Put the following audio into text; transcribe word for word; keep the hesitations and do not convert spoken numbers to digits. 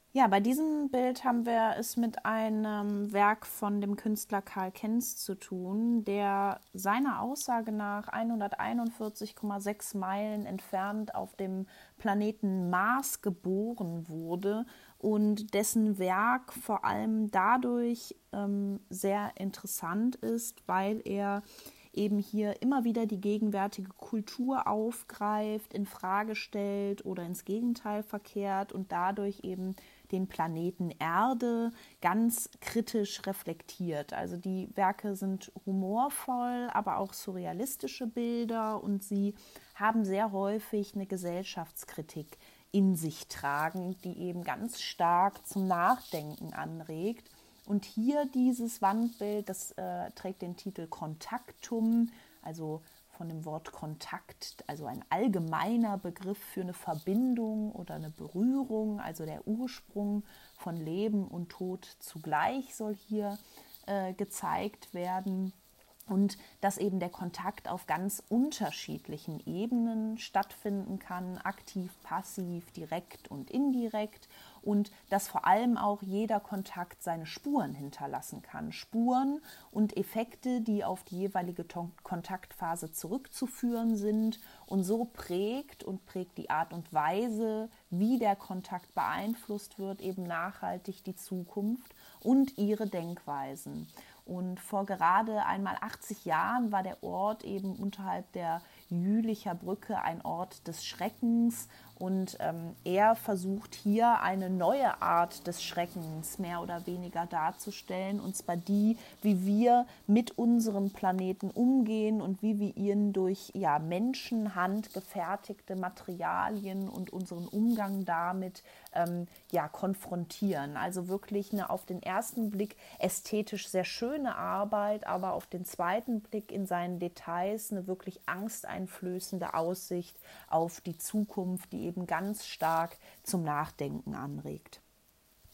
Ja, bei diesem Bild haben wir es mit einem Werk von dem Künstler Karl Kenz zu tun, der seiner Aussage nach hunderteinundvierzig Komma sechs Meilen entfernt auf dem Planeten Mars geboren wurde und dessen Werk vor allem dadurch ähm, sehr interessant ist, weil er eben hier immer wieder die gegenwärtige Kultur aufgreift, in Frage stellt oder ins Gegenteil verkehrt und dadurch eben den Planeten Erde ganz kritisch reflektiert. Also die Werke sind humorvoll, aber auch surrealistische Bilder und sie haben sehr häufig eine Gesellschaftskritik in sich tragen, die eben ganz stark zum Nachdenken anregt. Und hier dieses Wandbild, das äh, trägt den Titel Kontaktum, also von dem Wort Kontakt, also ein allgemeiner Begriff für eine Verbindung oder eine Berührung, also der Ursprung von Leben und Tod zugleich soll hier äh, gezeigt werden. Und dass eben der Kontakt auf ganz unterschiedlichen Ebenen stattfinden kann, aktiv, passiv, direkt und indirekt. Und dass vor allem auch jeder Kontakt seine Spuren hinterlassen kann. Spuren und Effekte, die auf die jeweilige Kontaktphase zurückzuführen sind. Und so prägt und prägt die Art und Weise, wie der Kontakt beeinflusst wird, eben nachhaltig die Zukunft und ihre Denkweisen. Und vor gerade einmal achtzig Jahren war der Ort eben unterhalb der Jülicher Brücke ein Ort des Schreckens. Und ähm, er versucht hier eine neue Art des Schreckens mehr oder weniger darzustellen. Und zwar die, wie wir mit unserem Planeten umgehen und wie wir ihn durch ja, Menschenhand gefertigte Materialien und unseren Umgang damit ähm, ja, konfrontieren. Also wirklich eine auf den ersten Blick ästhetisch sehr schöne Arbeit, aber auf den zweiten Blick in seinen Details eine wirklich angsteinflößende Aussicht auf die Zukunft, die eben ganz stark zum Nachdenken anregt.